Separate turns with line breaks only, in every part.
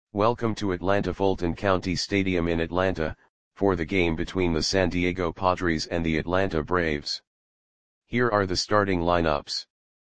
Welcome to Atlanta Fulton County Stadium in Atlanta, for the game between the San Diego Padres and the Atlanta Braves. Here are the starting lineups.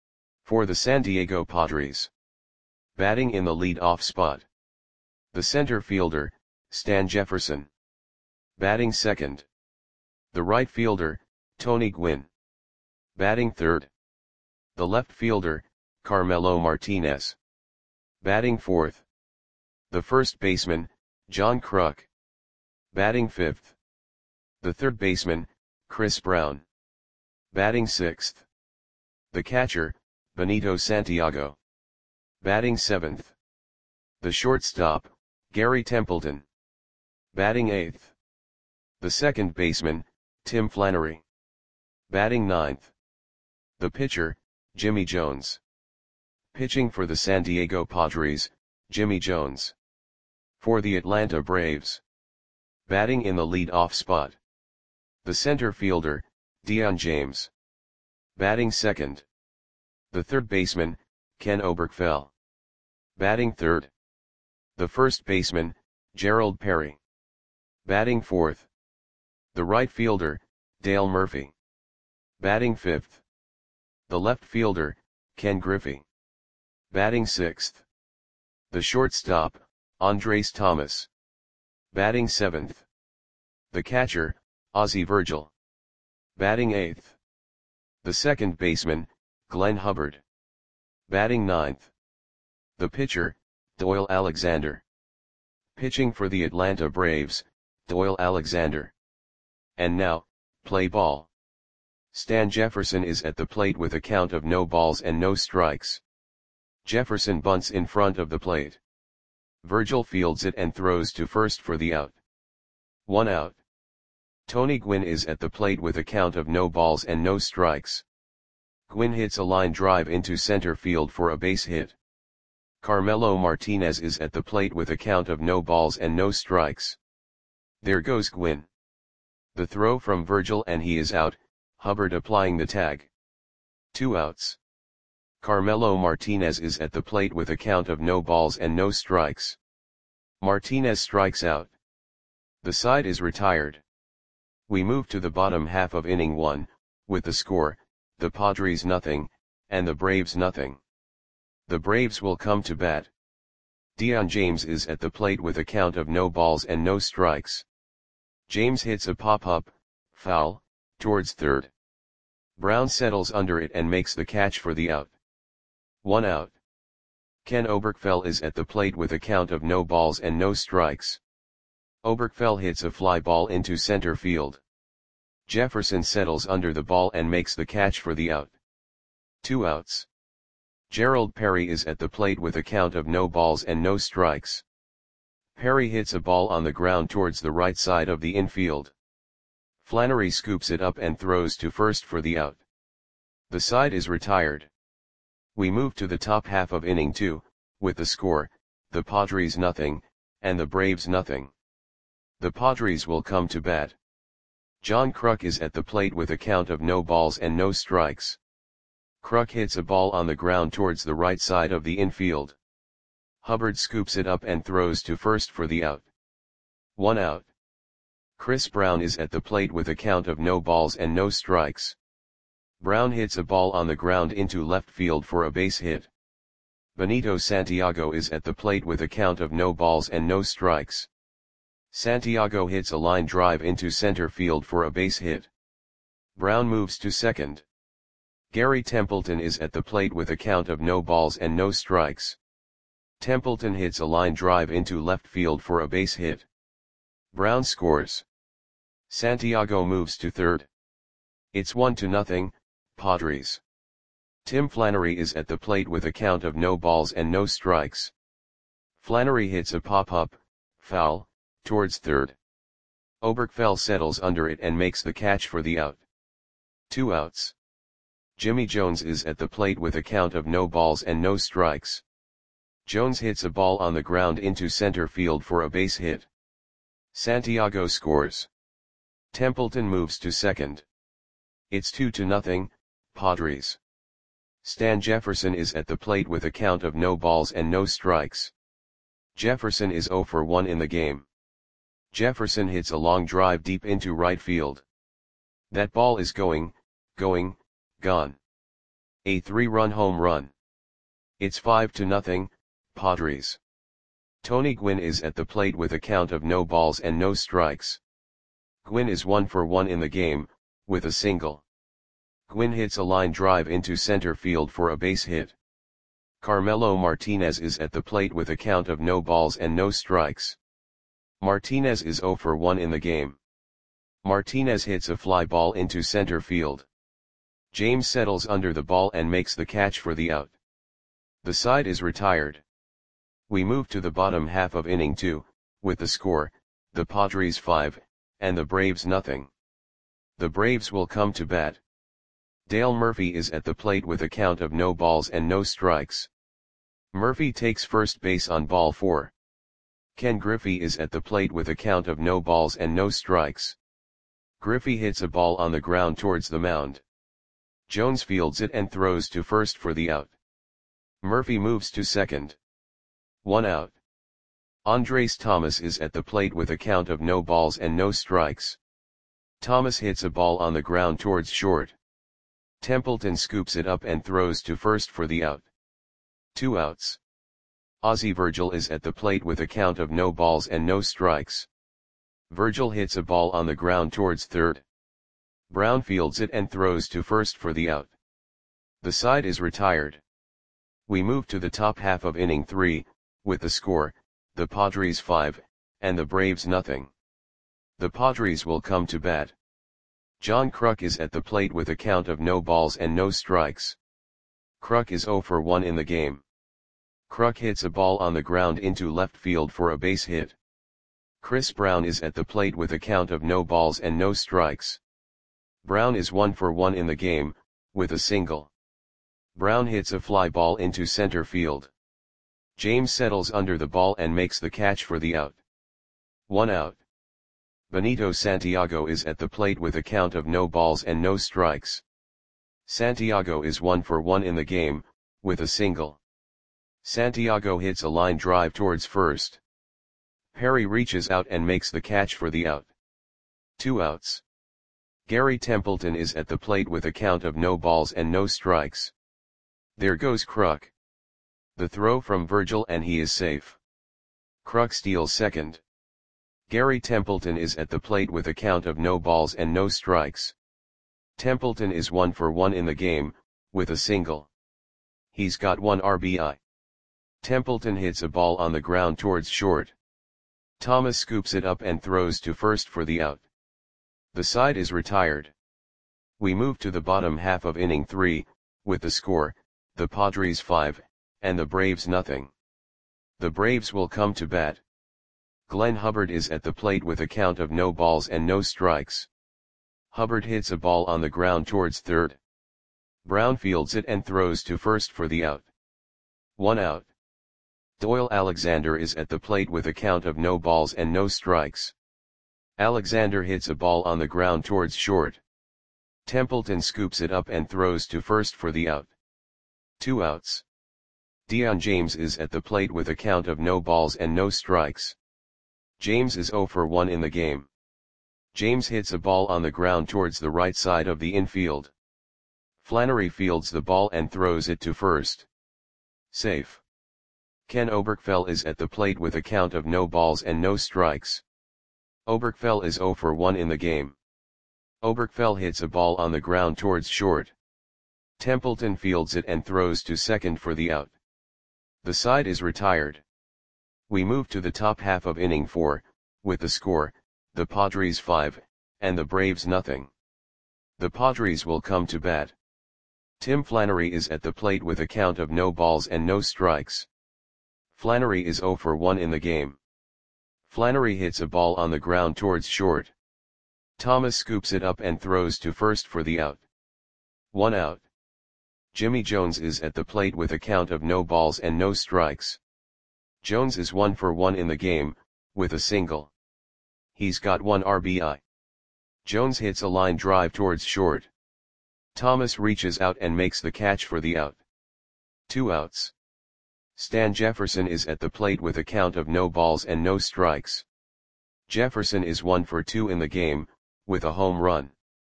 For the San Diego Padres. Batting in the lead-off spot. The center fielder, Stan Jefferson. Batting second. The right fielder, Tony Gwynn. Batting third. The left fielder, Carmelo Martinez. Batting fourth. The first baseman, John Kruk. Batting fifth. The third baseman, Chris Brown. Batting sixth. The catcher, Benito Santiago. Batting seventh. The shortstop, Gary Templeton. Batting eighth. The second baseman, Tim Flannery. Batting ninth. The pitcher, Jimmy Jones. Pitching for the San Diego Padres, Jimmy Jones. For the Atlanta Braves. Batting in the lead-off spot. The center fielder, Dion James. Batting second. The third baseman, Ken Oberkfell. Batting third. The first baseman, Gerald Perry. Batting fourth. The right fielder, Dale Murphy. Batting fifth. The left fielder, Ken Griffey. Batting sixth. The shortstop, Andres Thomas. Batting seventh. The catcher, Ozzie Virgil. Batting eighth. The second baseman, Glenn Hubbard. Batting ninth. The pitcher, Doyle Alexander. Pitching for the Atlanta Braves, Doyle Alexander. And now, play ball. Stan Jefferson is at the plate with a count of no balls and no strikes. Jefferson bunts in front of the plate. Virgil fields it and throws to first for the out. 1 out. Tony Gwynn is at the plate with a count of no balls and no strikes. Gwynn hits a line drive into center field for a base hit. Carmelo Martinez is at the plate with a count of no balls and no strikes. There goes Gwynn. The throw from Virgil and he is out, Hubbard applying the tag. 2 outs. Carmelo Martinez is at the plate with a count of no balls and no strikes. Martinez strikes out. The side is retired. We move to the bottom half of inning 1, with the score, the Padres nothing, and the Braves nothing. The Braves will come to bat. Dion James is at the plate with a count of no balls and no strikes. James hits a pop-up, foul, towards third. Brown settles under it and makes the catch for the out. 1 out. Ken Oberkfell is at the plate with a count of no balls and no strikes. Oberkfell hits a fly ball into center field. Jefferson settles under the ball and makes the catch for the out. 2 outs. Gerald Perry is at the plate with a count of no balls and no strikes. Perry hits a ball on the ground towards the right side of the infield. Flannery scoops it up and throws to first for the out. The side is retired. We move to the top half of inning 2, with the score, the Padres nothing, and the Braves nothing. The Padres will come to bat. John Kruk is at the plate with a count of no balls and no strikes. Kruk hits a ball on the ground towards the right side of the infield. Hubbard scoops it up and throws to first for the out. 1 out. Chris Brown is at the plate with a count of no balls and no strikes. Brown hits a ball on the ground into left field for a base hit. Benito Santiago is at the plate with a count of no balls and no strikes. Santiago hits a line drive into center field for a base hit. Brown moves to second. Gary Templeton is at the plate with a count of no balls and no strikes. Templeton hits a line drive into left field for a base hit. Brown scores. Santiago moves to third. It's 1-0, Padres. Tim Flannery is at the plate with a count of no balls and no strikes. Flannery hits a pop-up, foul, towards third. Oberkfell settles under it and makes the catch for the out. 2 outs. Jimmy Jones is at the plate with a count of no balls and no strikes. Jones hits a ball on the ground into center field for a base hit. Santiago scores. Templeton moves to second. It's 2-0, Padres. Stan Jefferson is at the plate with a count of no balls and no strikes. Jefferson is 0 for 1 in the game. Jefferson hits a long drive deep into right field. That ball is going, gone. A 3-run home run. It's 5-0, Padres. Tony Gwynn is at the plate with a count of no balls and no strikes. Gwynn is 1 for 1 in the game, with a single. Gwynn hits a line drive into center field for a base hit. Carmelo Martinez is at the plate with a count of no balls and no strikes. Martinez is 0 for 1 in the game. Martinez hits a fly ball into center field. James settles under the ball and makes the catch for the out. The side is retired. We move to the bottom half of inning 2, with the score, the Padres 5, and the Braves nothing. The Braves will come to bat. Dale Murphy is at the plate with a count of no balls and no strikes. Murphy takes first base on ball 4. Ken Griffey is at the plate with a count of no balls and no strikes. Griffey hits a ball on the ground towards the mound. Jones fields it and throws to first for the out. Murphy moves to second. 1 out. Andres Thomas is at the plate with a count of no balls and no strikes. Thomas hits a ball on the ground towards short. Templeton scoops it up and throws to first for the out. 2 outs. Ozzie Virgil is at the plate with a count of no balls and no strikes. Virgil hits a ball on the ground towards third. Brown fields it and throws to first for the out. The side is retired. We move to the top half of inning 3, with the score, the Padres 5, and the Braves nothing. The Padres will come to bat. John Kruk is at the plate with a count of no balls and no strikes. Kruk is 0 for 1 in the game. Kruk hits a ball on the ground into left field for a base hit. Chris Brown is at the plate with a count of no balls and no strikes. Brown is 1 for 1 in the game, with a single. Brown hits a fly ball into center field. James settles under the ball and makes the catch for the out. 1 out. Benito Santiago is at the plate with a count of no balls and no strikes. Santiago is 1 for 1 in the game, with a single. Santiago hits a line drive towards first. Perry reaches out and makes the catch for the out. 2 outs. Gary Templeton is at the plate with a count of no balls and no strikes. There goes Kruk. The throw from Virgil and he is safe. Kruk steals second. Gary Templeton is at the plate with a count of no balls and no strikes. Templeton is 1 for 1 in the game, with a single. He's got 1 RBI. Templeton hits a ball on the ground towards short. Thomas scoops it up and throws to first for the out. The side is retired. We move to the bottom half of inning 3, with the score, the Padres 5, and the Braves nothing. The Braves will come to bat. Glenn Hubbard is at the plate with a count of no balls and no strikes. Hubbard hits a ball on the ground towards third. Brown fields it and throws to first for the out. 1 out. Doyle Alexander is at the plate with a count of no balls and no strikes. Alexander hits a ball on the ground towards short. Templeton scoops it up and throws to first for the out. 2 outs. Dion James is at the plate with a count of no balls and no strikes. James is 0 for 1 in the game. James hits a ball on the ground towards the right side of the infield. Flannery fields the ball and throws it to first. Safe. Ken Oberkfell is at the plate with a count of no balls and no strikes. Oberkfell is 0 for 1 in the game. Oberkfell hits a ball on the ground towards short. Templeton fields it and throws to second for the out. The side is retired. We move to the top half of inning 4, with the score, the Padres 5, and the Braves nothing. The Padres will come to bat. Tim Flannery is at the plate with a count of no balls and no strikes. Flannery is 0 for 1 in the game. Flannery hits a ball on the ground towards short. Thomas scoops it up and throws to first for the out. 1 out. Jimmy Jones is at the plate with a count of no balls and no strikes. Jones is 1 for 1 in the game, with a single. He's got 1 RBI. Jones hits a line drive towards short. Thomas reaches out and makes the catch for the out. 2 outs. Stan Jefferson is at the plate with a count of no balls and no strikes. Jefferson is 1 for 2 in the game, with a home run.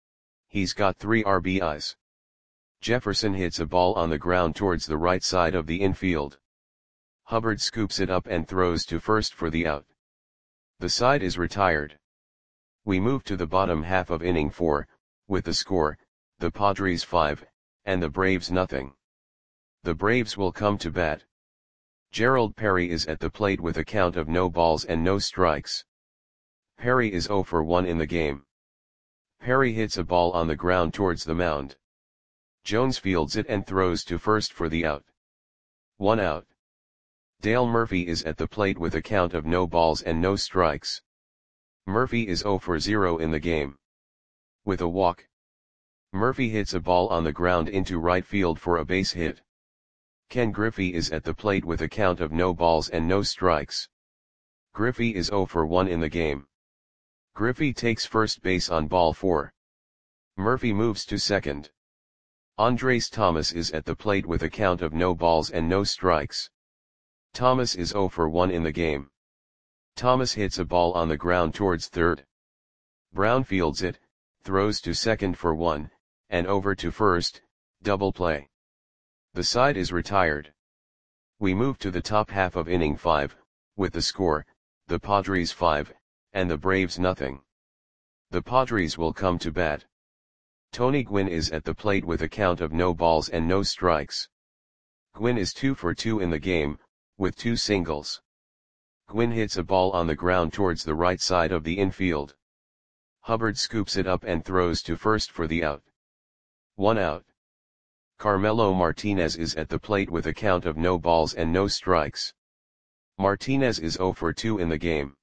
He's got 3 RBIs. Jefferson hits a ball on the ground towards the right side of the infield. Hubbard scoops it up and throws to first for the out. The side is retired. We move to the bottom half of inning 4, with the score, the Padres 5, and the Braves nothing. The Braves will come to bat. Gerald Perry is at the plate with a count of no balls and no strikes. Perry is 0 for 1 in the game. Perry hits a ball on the ground towards the mound. Jones fields it and throws to first for the out. 1 out. Dale Murphy is at the plate with a count of no balls and no strikes. Murphy is 0 for 0 in the game. With a walk. Murphy hits a ball on the ground into right field for a base hit. Ken Griffey is at the plate with a count of no balls and no strikes. Griffey is 0 for 1 in the game. Griffey takes first base on ball 4. Murphy moves to second. Andres Thomas is at the plate with a count of no balls and no strikes. Thomas is 0 for 1 in the game. Thomas hits a ball on the ground towards third. Brown fields it, throws to second for 1, and over to first, double play. The side is retired. We move to the top half of inning 5, with the score, the Padres 5, and the Braves nothing. The Padres will come to bat. Tony Gwynn is at the plate with a count of no balls and no strikes. Gwynn is 2 for 2 in the game, with 2 singles. Gwynn hits a ball on the ground towards the right side of the infield. Hubbard scoops it up and throws to first for the out. 1 out. Carmelo Martinez is at the plate with a count of no balls and no strikes. Martinez is 0 for 2 in the game.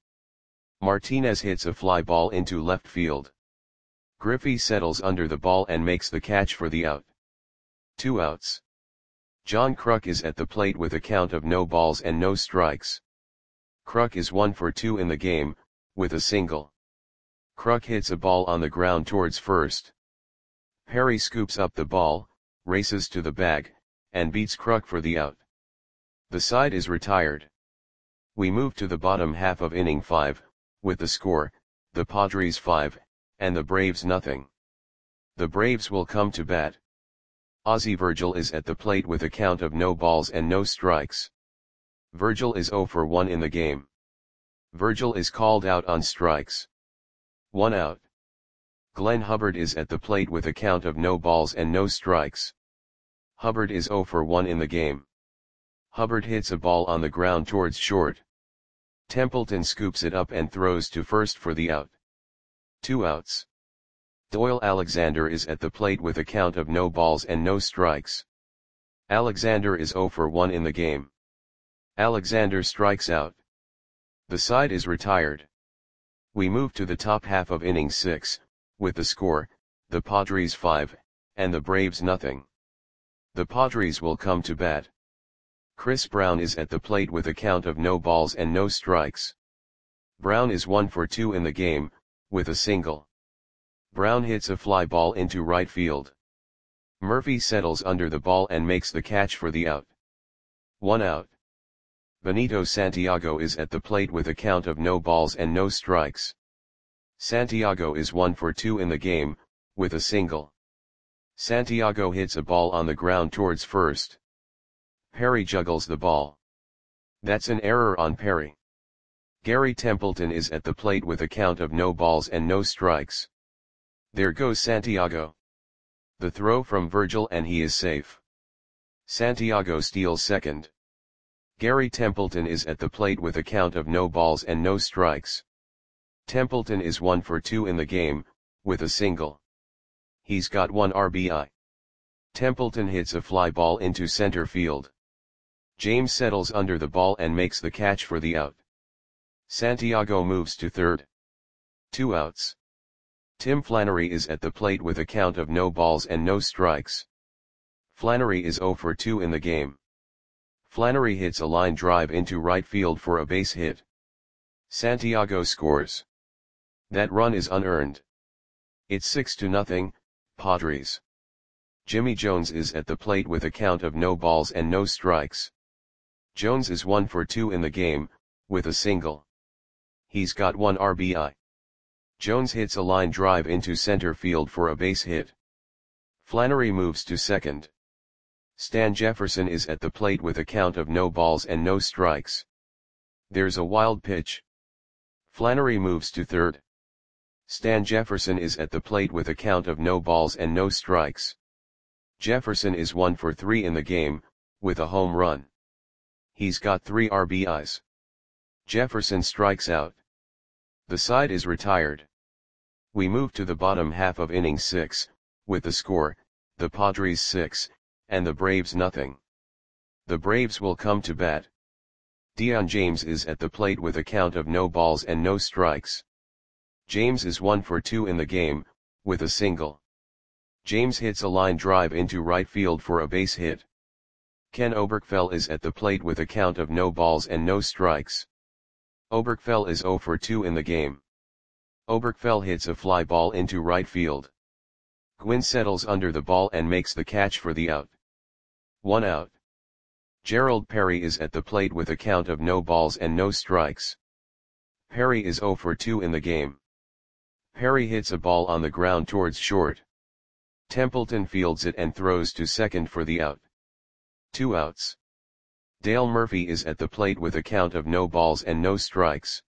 Martinez hits a fly ball into left field. Griffey settles under the ball and makes the catch for the out. 2 outs. John Kruk is at the plate with a count of no balls and no strikes. Kruk is 1 for 2 in the game, with a single. Kruk hits a ball on the ground towards first. Perry scoops up the ball, races to the bag, and beats Kruk for the out. The side is retired. We move to the bottom half of inning 5, with the score, the Padres 5, and the Braves nothing. The Braves will come to bat. Ozzie Virgil is at the plate with a count of no balls and no strikes. Virgil is 0 for 1 in the game. Virgil is called out on strikes. 1 out. Glenn Hubbard is at the plate with a count of no balls and no strikes. Hubbard is 0 for 1 in the game. Hubbard hits a ball on the ground towards short. Templeton scoops it up and throws to first for the out. 2 outs. Doyle Alexander is at the plate with a count of no balls and no strikes. Alexander is 0 for 1 in the game. Alexander strikes out. The side is retired. We move to the top half of inning 6, with the score, the Padres 5, and the Braves nothing. The Padres will come to bat. Chris Brown is at the plate with a count of no balls and no strikes. Brown is 1 for 2 in the game, with a single. Brown hits a fly ball into right field. Murphy settles under the ball and makes the catch for the out. 1 out. Benito Santiago is at the plate with a count of no balls and no strikes. Santiago is 1 for 2 in the game, with a single. Santiago hits a ball on the ground towards first. Perry juggles the ball. That's an error on Perry. Gary Templeton is at the plate with a count of no balls and no strikes. There goes Santiago. The throw from Virgil and he is safe. Santiago steals second. Gary Templeton is at the plate with a count of no balls and no strikes. Templeton is 1 for 2 in the game, with a single. He's got 1 RBI. Templeton hits a fly ball into center field. James settles under the ball and makes the catch for the out. Santiago moves to third. 2 outs. Tim Flannery is at the plate with a count of no balls and no strikes. Flannery is 0 for 2 in the game. Flannery hits a line drive into right field for a base hit. Santiago scores. That run is unearned. It's 6-0, Padres. Jimmy Jones is at the plate with a count of no balls and no strikes. Jones is 1 for 2 in the game, with a single. He's got 1 RBI. Jones hits a line drive into center field for a base hit. Flannery moves to second. Stan Jefferson is at the plate with a count of no balls and no strikes. There's a wild pitch. Flannery moves to third. Stan Jefferson is at the plate with a count of no balls and no strikes. Jefferson is 1 for 3 in the game, with a home run. He's got 3 RBIs. Jefferson strikes out. The side is retired. We move to the bottom half of inning 6, with the score, the Padres 6, and the Braves nothing. The Braves will come to bat. Dion James is at the plate with a count of no balls and no strikes. James is 1 for 2 in the game, with a single. James hits a line drive into right field for a base hit. Ken Oberkfell is at the plate with a count of no balls and no strikes. Oberkfell is 0 for 2 in the game. Oberkfell hits a fly ball into right field. Gwynn settles under the ball and makes the catch for the out. 1 out. Gerald Perry is at the plate with a count of no balls and no strikes. Perry is 0 for 2 in the game. Perry hits a ball on the ground towards short. Templeton fields it and throws to second for the out. 2 outs. Dale Murphy is at the plate with a count of no balls and no strikes.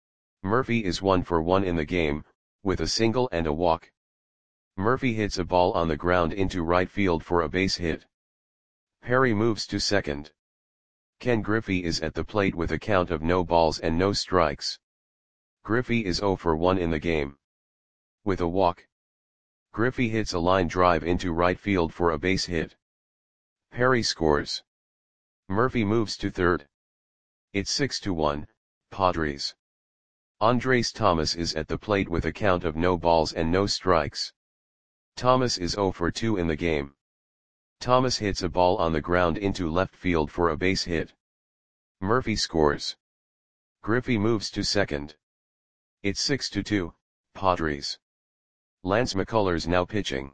Murphy is 1 for 1 in the game, with a single and a walk. Murphy hits a ball on the ground into right field for a base hit. Perry moves to second. Ken Griffey is at the plate with a count of no balls and no strikes. Griffey is 0 for 1 in the game. With a walk. Griffey hits a line drive into right field for a base hit. Perry scores. Murphy moves to third. It's 6-1, Padres. Andres Thomas is at the plate with a count of no balls and no strikes. Thomas is 0 for 2 in the game. Thomas hits a ball on the ground into left field for a base hit. Murphy scores. Griffey moves to second. It's 6-2, Padres. Lance McCullers now pitching.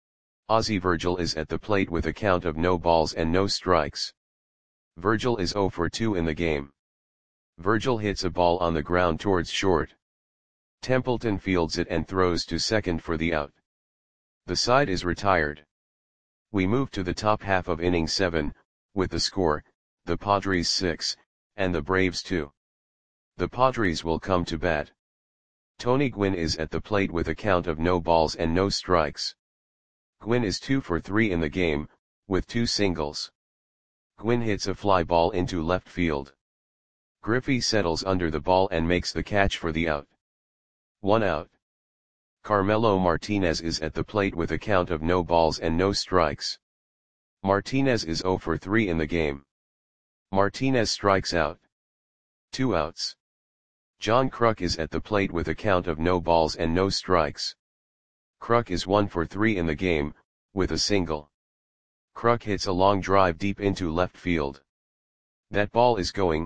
Ozzie Virgil is at the plate with a count of no balls and no strikes. Virgil is 0 for 2 in the game. Virgil hits a ball on the ground towards short. Templeton fields it and throws to second for the out. The side is retired. We move to the top half of inning 7, with the score, the Padres 6, and the Braves 2. The Padres will come to bat. Tony Gwynn is at the plate with a count of no balls and no strikes. Gwynn is 2 for 3 in the game, with 2 singles. Gwynn hits a fly ball into left field. Griffey settles under the ball and makes the catch for the out. 1 out. Carmelo Martinez is at the plate with a count of no balls and no strikes. Martinez is 0 for 3 in the game. Martinez strikes out. 2 outs. John Kruk is at the plate with a count of no balls and no strikes. Kruk is 1 for 3 in the game, with a single. Kruk hits a long drive deep into left field. That ball is gone.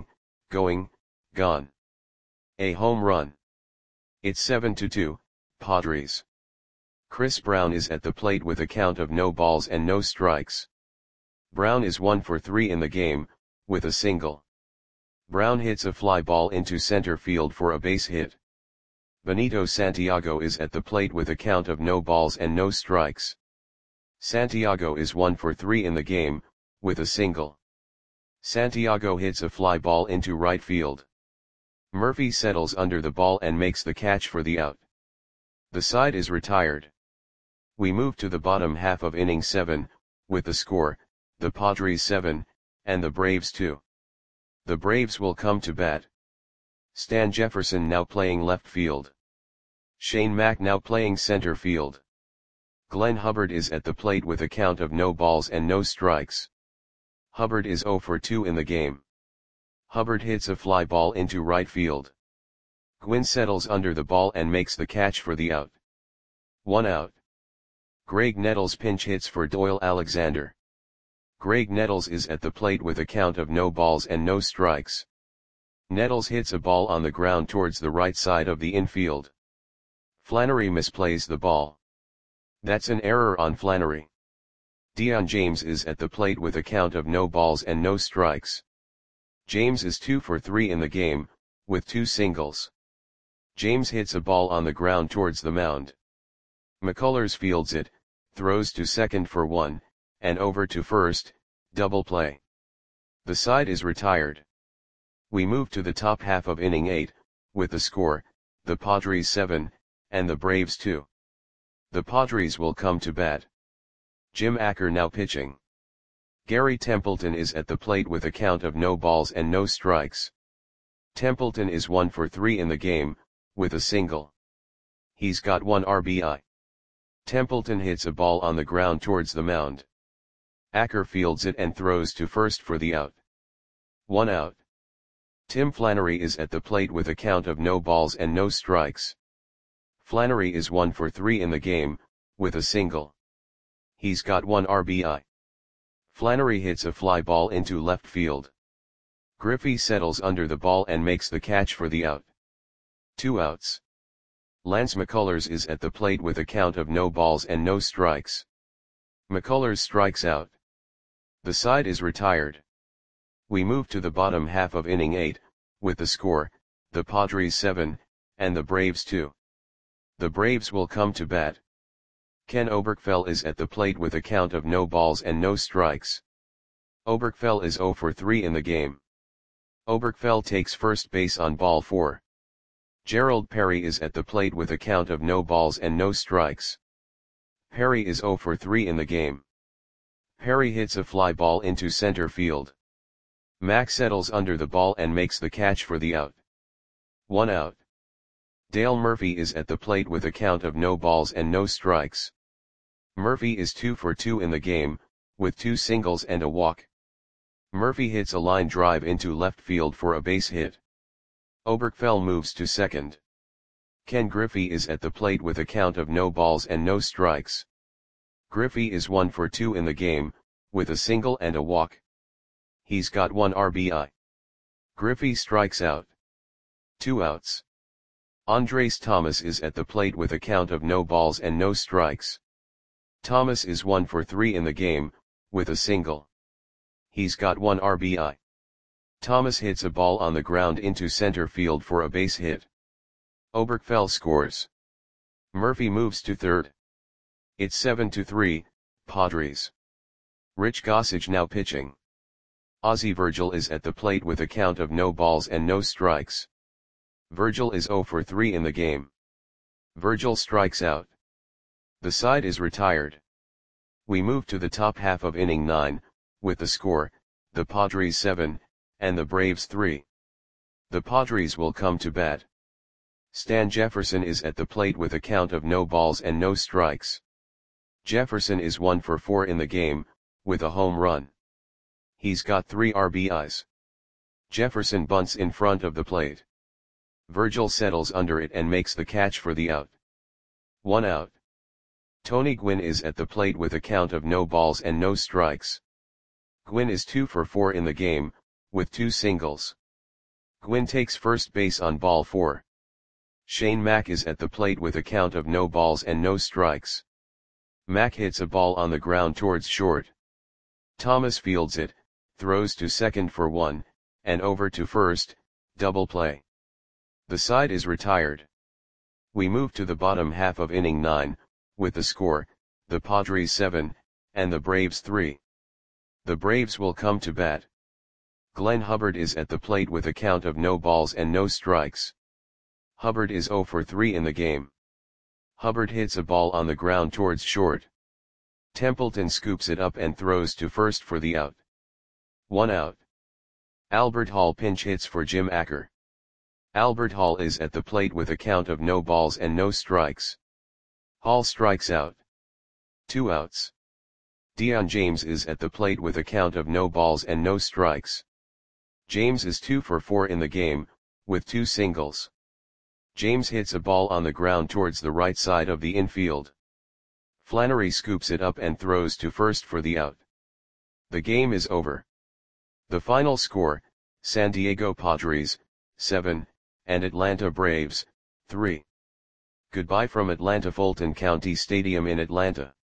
A home run. It's 7-2, Padres. Chris Brown is at the plate with a count of no balls and no strikes. Brown is 1 for 3 in the game, with a single. Brown hits a fly ball into center field for a base hit. Benito Santiago is at the plate with a count of no balls and no strikes. Santiago is 1 for 3 in the game, with a single. Santiago hits a fly ball into right field. Murphy settles under the ball and makes the catch for the out. The side is retired. We move to the bottom half of inning 7, with the score, the Padres 7, and the Braves 2. The Braves will come to bat. Stan Jefferson now playing left field. Shane Mack now playing center field. Glenn Hubbard is at the plate with a count of no balls and no strikes. Hubbard is 0 for 2 in the game. Hubbard hits a fly ball into right field. Gwynn settles under the ball and makes the catch for the out. 1 out. Greg Nettles pinch hits for Doyle Alexander. Greg Nettles is at the plate with a count of no balls and no strikes. Nettles hits a ball on the ground towards the right side of the infield. Flannery misplays the ball. That's an error on Flannery. Dion James is at the plate with a count of no balls and no strikes. James is 2 for 3 in the game, with 2 singles. James hits a ball on the ground towards the mound. McCullers fields it, throws to second for 1, and over to first, double play. The side is retired. We move to the top half of inning 8, with the score, the Padres 7, and the Braves 2. The Padres will come to bat. Jim Acker now pitching. Gary Templeton is at the plate with a count of no balls and no strikes. Templeton is 1 for 3 in the game, with a single. He's got 1 RBI. Templeton hits a ball on the ground towards the mound. Acker fields it and throws to first for the out. 1 out. Tim Flannery is at the plate with a count of no balls and no strikes. Flannery is 1 for 3 in the game, with a single. He's got 1 RBI. Flannery hits a fly ball into left field. Griffey settles under the ball and makes the catch for the out. 2 outs. Lance McCullers is at the plate with a count of no balls and no strikes. McCullers strikes out. The side is retired. We move to the bottom half of inning 8, with the score, the Padres 7, and the Braves 2. The Braves will come to bat. Ken Oberkfell is at the plate with a count of no balls and no strikes. Oberkfell is 0 for 3 in the game. Oberkfell takes first base on ball 4. Gerald Perry is at the plate with a count of no balls and no strikes. Perry is 0 for 3 in the game. Perry hits a fly ball into center field. Mack settles under the ball and makes the catch for the out. 1 out. Dale Murphy is at the plate with a count of no balls and no strikes. Murphy is 2 for 2 in the game, with 2 singles and a walk. Murphy hits a line drive into left field for a base hit. Oberkfell moves to second. Ken Griffey is at the plate with a count of no balls and no strikes. Griffey is 1 for 2 in the game, with a single and a walk. He's got 1 RBI. Griffey strikes out. 2 outs. Andres Thomas is at the plate with a count of no balls and no strikes. Thomas is 1 for 3 in the game, with a single. He's got 1 RBI. Thomas hits a ball on the ground into center field for a base hit. Oberkfell scores. Murphy moves to third. It's 7-3, Padres. Rich Gossage now pitching. Ozzie Virgil is at the plate with a count of no balls and no strikes. Virgil is 0 for 3 in the game. Virgil strikes out. The side is retired. We move to the top half of inning 9, with the score, the Padres 7, and the Braves 3. The Padres will come to bat. Stan Jefferson is at the plate with a count of no balls and no strikes. Jefferson is 1 for 4 in the game, with a home run. He's got 3 RBIs. Jefferson bunts in front of the plate. Virgil settles under it and makes the catch for the out. 1 out. Tony Gwynn is at the plate with a count of no balls and no strikes. Gwynn is 2 for 4 in the game, with 2 singles. Gwynn takes first base on ball 4. Shane Mack is at the plate with a count of no balls and no strikes. Mack hits a ball on the ground towards short. Thomas fields it, throws to second for 1, and over to first, double play. The side is retired. We move to the bottom half of inning 9, with the score, the Padres 7, and the Braves 3. The Braves will come to bat. Glenn Hubbard is at the plate with a count of no balls and no strikes. Hubbard is 0 for 3 in the game. Hubbard hits a ball on the ground towards short. Templeton scoops it up and throws to first for the out. 1 out. Albert Hall pinch hits for Jim Acker. Albert Hall is at the plate with a count of no balls and no strikes. Hall strikes out. 2 outs. Dion James is at the plate with a count of no balls and no strikes. James is 2 for 4 in the game, with 2 singles. James hits a ball on the ground towards the right side of the infield. Flannery scoops it up and throws to first for the out. The game is over. The final score, San Diego Padres, 7, and Atlanta Braves, 3. Goodbye from Atlanta Fulton County Stadium in Atlanta.